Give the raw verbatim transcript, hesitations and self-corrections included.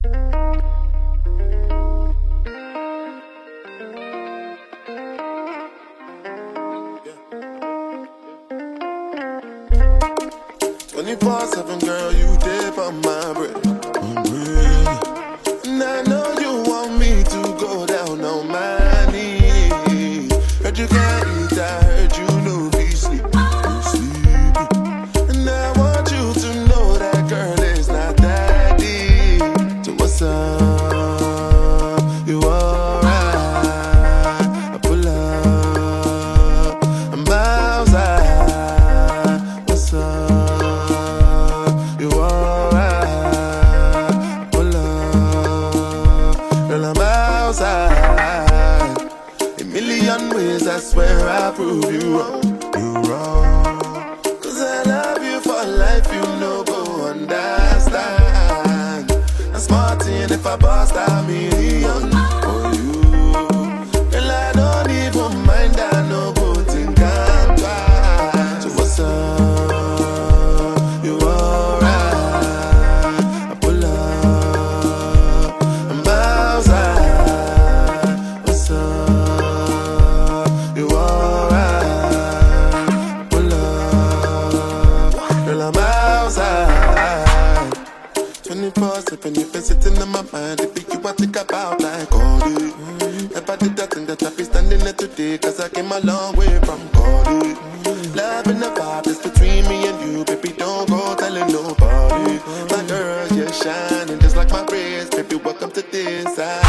twenty-four seven, girl, you dip on my bread. And I know you want me to go down on my knees. Heard you can't eat, I heard you know be sleep. Sleep. And I want you to know that girl is not that deep. So what's up? You alright? I pull up, I'm outside. What's up? You alright? Pull up, girl, I'm outside. A million ways, I swear I'll prove you wrong. You wrong. Cause I love you for life, you know, go understand. I'm smarting if I bust a million for you. Girl, I don't even mind, I know go think I'm twice. So what's up? You alright? I pull up, I'm outside. What's up? You alright? Pull up, girl, I'm outside. twenty-four seven, you've been sitting in my mind. It be you I think about like all day. If I did that thing that I be standing there today, cause I came a long way from God. Love and the vibe is between me and you, baby, don't go telling nobody. My girl, you're shining just like my wrist, baby, welcome to this side.